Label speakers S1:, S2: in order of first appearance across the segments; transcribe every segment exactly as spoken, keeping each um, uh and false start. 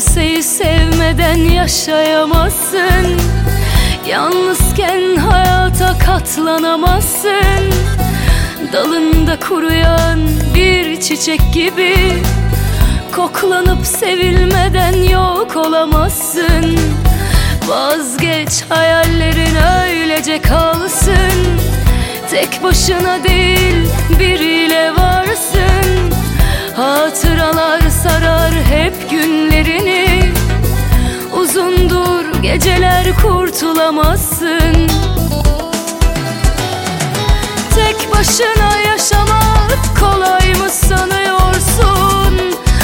S1: Kimseyi sevmeden yaşayamazsın. Yalnızken hayata katlanamazsın. Dalında kuruyan bir çiçek gibi koklanıp sevilmeden yok olamazsın. Vazgeç, hayallerin öylece kalsın. Tek başına değil, biriyle varsın. Hatıralar sarar hep günlerini. Uzundur geceler, kurtulamazsın. Tek başına yaşamak kolay mı sanıyorsun?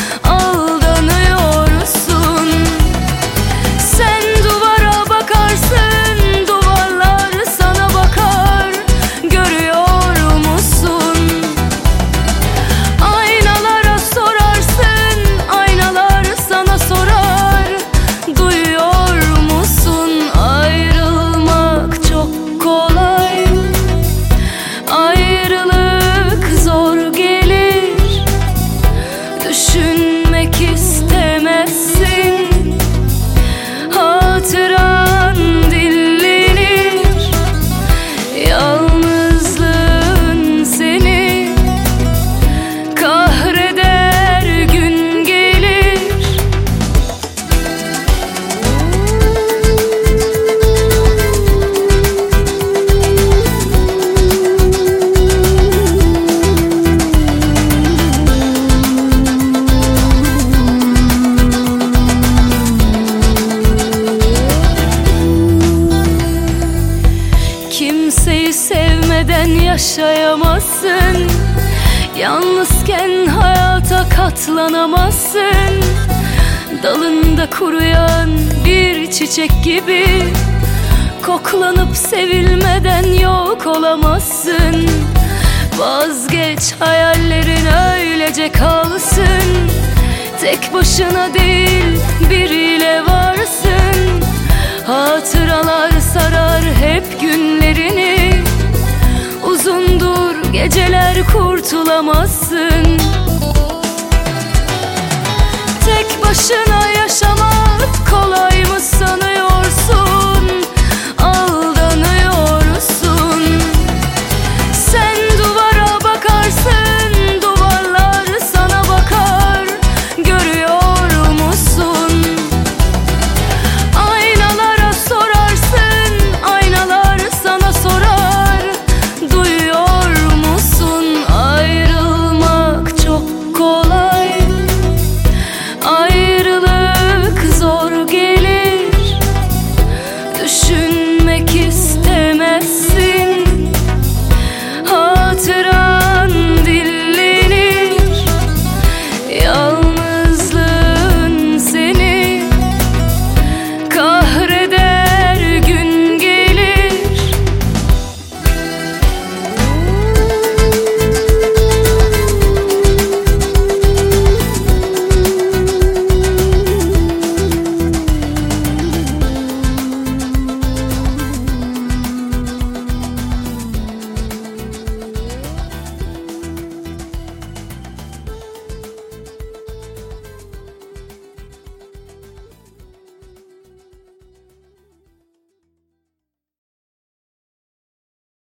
S1: Aldanıyorsun. Sen duvara bakarsın, duvarlar sana bakar. Görüyor musun? Aynalara sorarsın, aynalar sana sorar. Duyuyor musun? Ayrılmak çok kolay, ayrılık zor gelir. Düşünmek istemezsin, hatıran dinlenir. Yalnızlığın seni kahreder, gün gelir. Kimseyi sevmeden yaşayamazsın. Yalnızken hayata katlanamazsın. Dalında kuruyan bir çiçek gibi koklanıp sevilmeden yok olamazsın. Vazgeç, hayallerin öylece kalsın. Tek başına değil, biriyle varsın. Hatıralar sarar hep günlerini. Uzundur geceler, kurtulamazsın. Tek başına yaşamak kolay mı sanıyorsun?